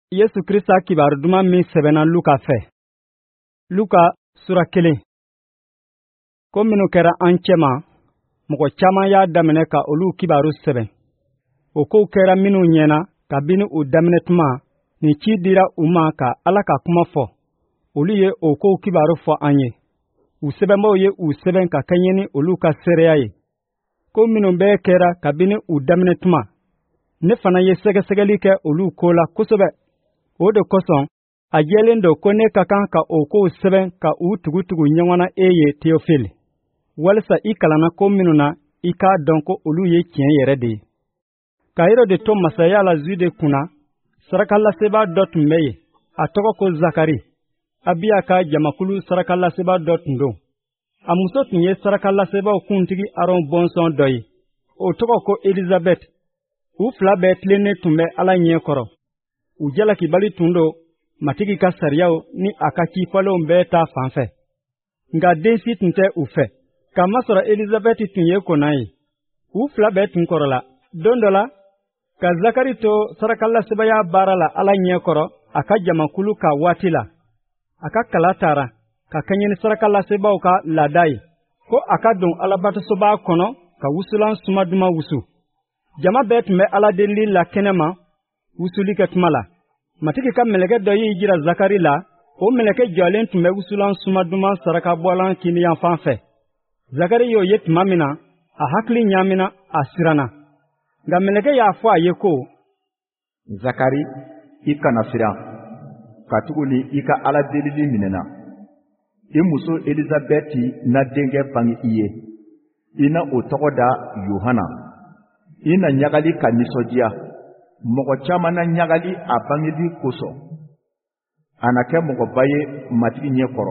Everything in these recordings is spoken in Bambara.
Yesu Krista kibaru duman min sɛbɛnna Luka fɛ. Luka sura 1. Ko minnu kɛra an cɛma, mɔgɔ caman y'a daminɛ ka olu kibaru sɛbɛn. O kow kɛra minnu ɲɛna kabini u daminɛ tuma, nin ci dira u ma ka Ala ka kuma fɔ. Olu ye o kow kibaru fɔ an ye. U sɛbɛnbaw ye u sɛbɛn ka kɛɲɛ ni olu ka seereya ye. Ko minnu bɛɛ kɛra kabini u daminɛ tuma, ne fana ye sɛgɛsɛgɛli kɛ olu ko la kosɛbɛ. O de kosɔn, a jɛlen don ko ne ka kan ka o kow sɛbɛn ka u tugu ɲɔgɔn na ye Théophile. Walisa I kalanna ko minnu na, I k'a dɔn ko olu ye tiɲɛ yɛrɛ de ye. Ka Herode to masaya la Jude kunna, sarakalaseba dɔ tun bɛ yen, a tɔgɔ ko Zakari. Abiya ka jamakulu sarakalaseba dɔ tun don. A muso tun ye sarakalasebaw kuntigi Aron bɔnsɔn dɔ ye. O tɔgɔ ko Elisabeth. U fila bɛɛ tilennen tun bɛ Ala ɲɛ kɔrɔ. U jalakibali tun don matigi ka sariyaw ni a ka cifɔlenw bɛɛ ta fan fɛ. Nka den si tun tɛ u fɛ. Kamasɔrɔ Elisabeth tun ye kona ye. U fila bɛɛ tun kɔrɔla. Don dɔ la, ka Zakari to sarakalasebaya baara la Ala ɲɛ kɔrɔ a ka jamakulu ka waati la. A ka kala taara ka kɛɲɛ ni sarakalasebaw ka laada ye, ko a ka don Alabatosoba kɔnɔ ka wusulan suma duman wusu. Jama bɛɛ tun bɛ Ala delili la kɛnɛma wusuli kɛ tuma la. Matigi ka mɛlɛkɛ dɔ y'i jira Zakari la, o mɛlɛkɛ jɔlen tun bɛ wusulan suma duman sarakabɔlan kiniyanfan fɛ. Zakari y'o ye tuma min na, a hakili ɲaamina, a siranna. Nka mɛlɛkɛ y'a fɔ a ye ko, Zakari, I kana siran, katuguni I ka Ala delili minɛna. I muso Elisabeti na denkɛ bange I ye. I na o tɔgɔ da Yohana. I na ɲagali ka nisɔndiya. Mɔgɔ caman na ɲagali a bangeli kosɔn. A na kɛ mɔgɔba ye matigi ɲɛ kɔrɔ.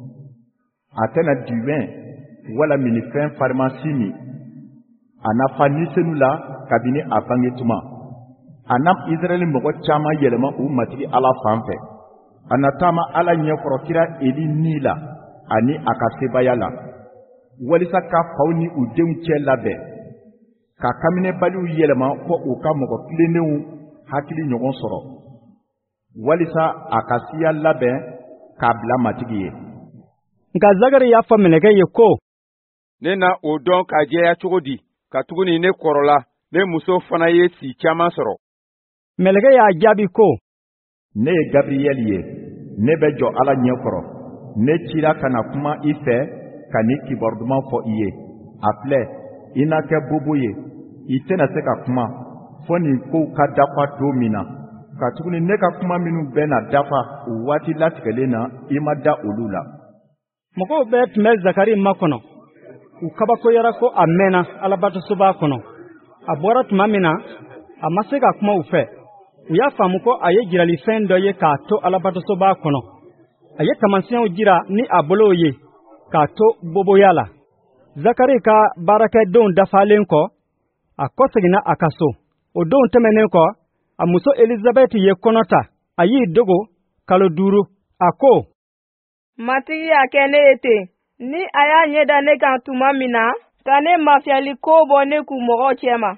A tɛna diwɛn wala minifɛn farimasi min. A na fa nisenu la kabini a bange tuma. A na Israɛli mɔgɔ caman yɛlɛma u matigi Ala fan fɛ. A na taama Ala ɲɛkɔrɔ kira Eli ni la ani a ka sebaya la, walisa ka faw ni u denw cɛ labɛn, ka kaminɛbaliw yɛlɛma fɔ u ka mɔgɔ tilennenw hakili ɲɔgɔn sɔrɔ, walisa a ka siya labɛn k'a bila matigi ye. Nka Zakari y'a fɔ mɛlɛkɛ ye ko, ne na o dɔn ka jɛya cogo di, ka tuguni ne kɔrɔla, ne muso fana ye si caman sɔrɔ. Mɛlɛkɛ y'a jaabi ko, ne ye Gabriyɛli ye, ne bɛ jɔ Ala ɲɛkɔrɔ. Ne cira ka na kuma I fɛ ka ni kibaru duman fɔ I ye. A filɛ, I na kɛ bobo ye, I tɛna se ka kuma fɔ nin kow ka dafa don min na. Ka tuguni ne ka kuma minnu bɛ na dafa o waati latigɛlen na, I ma da olu la. Mɔgɔw bɛɛ tun bɛ Zakari makɔnɔ. U kabakoyara ko a mɛnna Alabatosoba kɔnɔ. A bɔra tuma min na, a ma se ka kuma u fɛ. U y'a faamu ko a ye jiralifɛn dɔ ye k'a to Alabatosoba kɔnɔ. A ye taamasiyɛnw jira ni a bolow ye k'a to boboya la. Zakari ka baarakɛdenw dafalen kɔ, a kɔseginna a ka so. O don tɛmɛnen kɔ, a muso Elisabeth ye kɔnɔ ta. A y'i dogo kalo 5. A ko, matigi y'a kɛ ne ye ten, ni a y'a ɲɛda ne kan tuma min na, ka ne mafiyali ko bɔ ne kun mɔgɔw cɛma.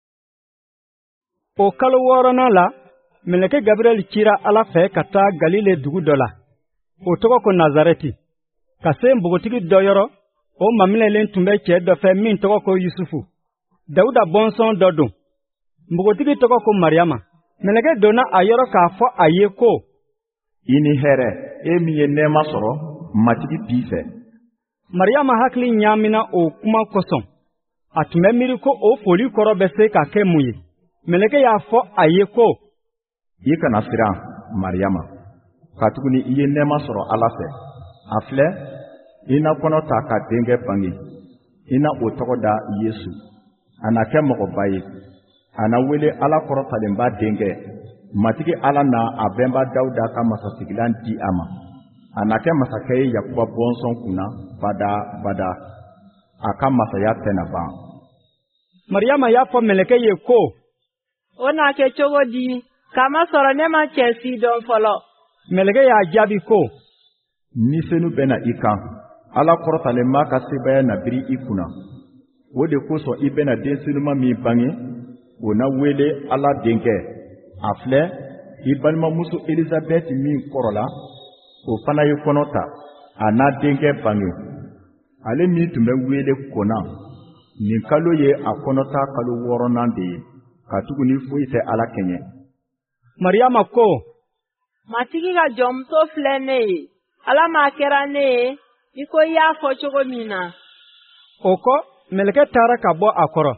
O kalo 6nan la, mɛlɛkɛ Gabriel cira Ala fɛ ka taa Galile dugu dɔ la. O tɔgɔ ko Nazareti. Ka se npogotigi dɔ yɔrɔ, o maminɛlen tun bɛ cɛ dɔ fɛ min tɔgɔ ko Yusufu. Dawuda bɔnsɔn dɔ don. Npogotigi tɔgɔ ko Mariyama. Mɛlɛkɛ donna a yɔrɔ k'a fɔ a ye ko, I ni hɛrɛ, e min ye nɛɛma sɔrɔ, matigi b'i fɛ. Mariyama hakili ɲaamina o kuma kosɔn. A tun bɛ miiri ko o foli kɔrɔ bɛ se ka kɛ mun ye. Mɛlɛkɛ y'a fɔ a ye ko, I kana siran, Mariyama. Katuguni I ye nɛɛma sɔrɔ Ala fɛ. A filɛ, I na kɔnɔ ta ka denkɛ bange. I na o tɔgɔ da Yesu. A na kɛ mɔgɔba ye. A na wele Ala kɔrɔtalenba denkɛ. Matigi Ala na a bɛnba Dawuda ka masasigilan di a ma. A na kɛ masakɛ ye Yakuba bɔnsɔn kunna bada. A ka masaya tɛna ban. Mariyama y'a fɔ mɛlɛkɛ ye ko, O na kɛ cogo di? Kamasɔrɔ ne ma cɛ si dɔn fɔlɔ. Mɛlɛkɛ y'a jaabi ko, Nisenu bɛna I kan. Ala kɔrɔtalenba ka sebaya na biri I kunna. O de kosɔn I bɛna den senuman min bange, o na wele Ala denkɛ. A filɛ, I balimamuso Elizabeth min kɔrɔla o fana ye kɔnɔ ta a n'a denkɛ bange. Ale min tun bɛ wele Kona, nin kalo ye a kɔnɔta kalo 6nan de ye, katuguni foyi tɛ Ala kɛɲɛ. Mariyama ko, matigi ka jɔnmuso filɛ ne ye, Ala m'a kɛra ne ye i ko i y'a fɔ cogo min na. O kɔ mɛlɛkɛ taara ka bɔ a kɔrɔ.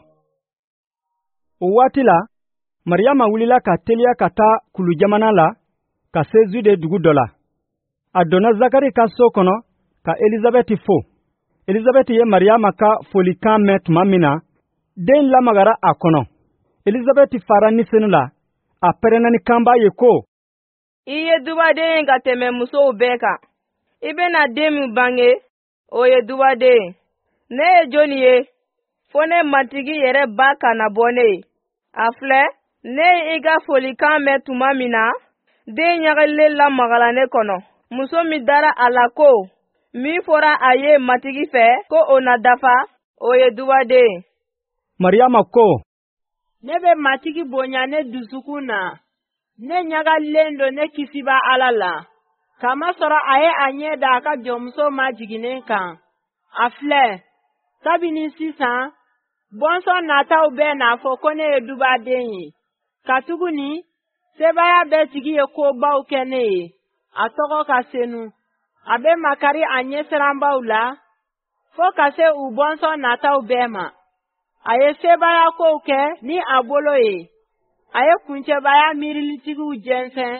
O waati la Mariyama wulila ka teliya ka taa kulu jamana la ka se Zude dugu dɔ la. A donna Zakari ka so kɔnɔ ka Elizabeth fo. Elizabeth ye Mariyama ka folikan mɛn tuma min na, den lamagara a kɔnɔ. Elizabeth fara ni senu la, a pɛrɛnna ni kanba ye ko, I ye dubaden ka tɛmɛ musow bɛɛ kan. I bɛna den min bange, o ye dubaden. Ne ye jɔnni ye? Fo ne matigi yɛrɛ ba kana bɔ ne ye. A filɛ, ne ye I ka folikan mɛn tuma min na, den ɲagalilen lamagala ne kɔnɔ. Muso min dara a la ko, min fɔra a ye matigi fɛ ko o na dafa, o ye dubaden. Mariyama ko, ne bɛ matigi bonya ne dusukun na. Ne ɲagalilen don ne kisiba Ala la. Kamasɔrɔ a ye a ɲɛ da a ka jɔnmuso majiginnen kan. A filɛ, kabini sisan, bɔnsɔn nataw bɛ n'a fɔ ko ne ye dubaden ye. Katuguni, sebaya bɛ tigi ye kobaw kɛ ne ye. A tɔgɔ ka senu. A bɛ makari a ɲɛsiranbaw la, fo ka se u bɔnsɔn nataw bɛɛ ma. A ye sebaya kow kɛ ni a bolo ye. A ye kuncɛbaya miirilitigiw jɛnsɛn.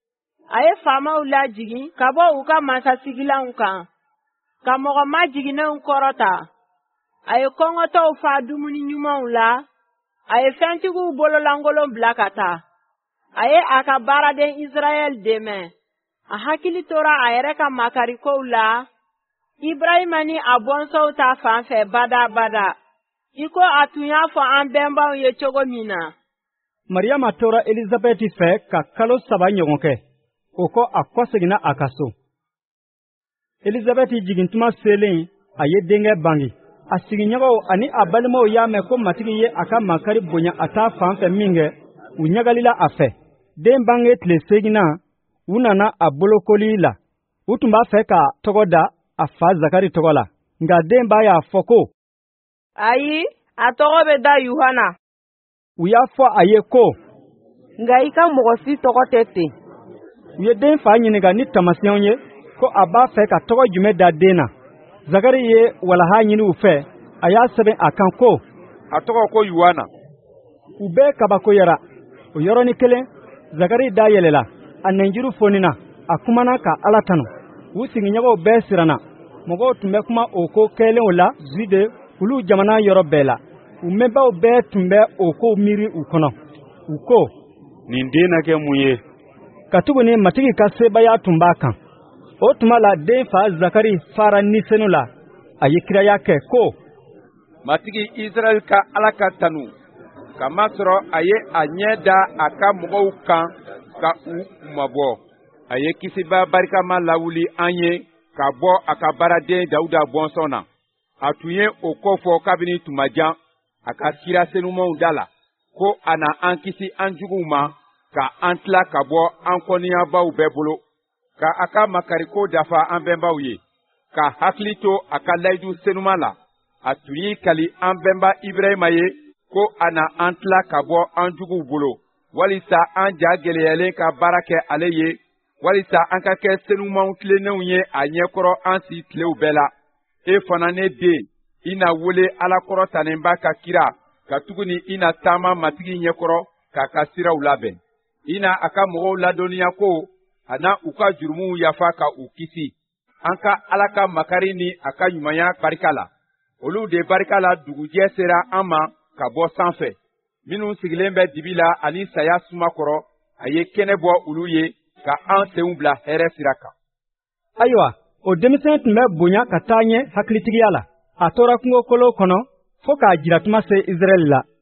A ye faamaw lajigin ka bɔ u ka masasigilanw kan, ka mɔgɔ majiginnenw kɔrɔta. A ye kɔngɔtɔw fa dumuni ɲumanw la. A ye fɛntigiw bololankolon bila ka taa. A ye a ka baaraden Israɛl dɛmɛ. A hakili tora a yɛrɛ ka makarikow la, Ibrahima ni a bɔnsɔnw ta fan fɛ badabada, I ko a tun y'a fɔ an bɛnbaw ye cogo min na. Mariyama tora Elizabeth fɛ ka kalo 3 ɲɔgɔn kɛ. O kɔ a kɔseginna a ka so. Elizabeth jigintuma selen, a ye denkɛ bange. A sigiɲɔgɔnw ani a balimaw y'a mɛn ko matigi ye a ka makari bonya a ta fan fɛ min kɛ, u ɲagalila a fɛ. Den bange tile 8nan, u nana a bolokoli la. U tun b'a fɛ ka tɔgɔ da a fa Zakari tɔgɔ la, nka den b'a y'a fɔ ko, ayi, a tɔgɔ bɛ da Yohana. U y'a fɔ a ye ko, nka I ka mɔgɔ si tɔgɔ tɛ ten. U ye den fa ɲininka ni taamasiyɛnw ye ko a b'a fɛ ka tɔgɔ jumɛn da den na. Zakari ye walaha ɲini u fɛ, a y'a sɛbɛn a kan ko, a tɔgɔ ko Yohana. U bɛɛ kabakoyara. O yɔrɔnin kelen, Zakari da yɛlɛla, a nɛnjuru fonina, a kumana ka Ala tanu. U sigiɲɔgɔnw bɛɛ siranna. Mɔgɔw tun bɛ kuma o ko kɛlenw la Zude, olu jamana yɔrɔ bɛɛ la. U mɛnbaw bɛɛ tun bɛ o ko miiri u kɔnɔ. U ko, nin den na kɛ mun ye? Katuguni matigi ka sebaya tun b'a kan. O tuma la den fa Zakari fara ni senu la, a ye kiraya kɛ ko, matigi Israɛl ka Ala ka tanu, kamasɔrɔ a ye a ɲɛ da a ka mɔgɔw kan ka u mabɔ. A ye kisiba barikama lawuli an ye ka bɔ a ka baaraden Dawuda bɔnsɔn na. A tun ye o kɔfɔ kabini tumajan a ka kira senumanw da la, ko a na an kisi an juguw ma, ka an tila ka bɔ an kɔniyabaw bɛɛ bolo, ka a ka makariko dafa an bɛnbaw ye, ka hakili to a ka layidu senuma la. A tun y'i kali an bɛnba Ibrahima ye, ko a na an tila ka bɔ an juguw bolo, walisa an ja gɛlɛyalen ka baara kɛ ale ye, walisa an ka kɛ senumanw tilennenw ye a ɲɛkɔrɔ an si tilew bɛɛ la. E fana ne den, I na wele Alakɔrɔtanenba ka kira, ka tuguni I na taama matigi ɲɛkɔrɔ k'a ka siraw labɛn. I na a ka mɔgɔw ladɔnniya ko a na u ka jurumuw yafa ka u kisi. An ka Ala ka makari ni a ka ɲumanya barika la. Olu de barika la dugujɛ sera an ma ka bɔ sanfɛ. Minnu sigilen bɛ dibi la ani saya suma kɔrɔ, a ye kɛnɛ bɔ olu ye ka an senw bila hɛrɛ sira kan. Ayiwa, o denmisɛn tun bɛ bonya ka taa ɲɛ hakilitigiya la. A tora kungo kolon kɔnɔ fo k'a jiratuma se Israɛl la.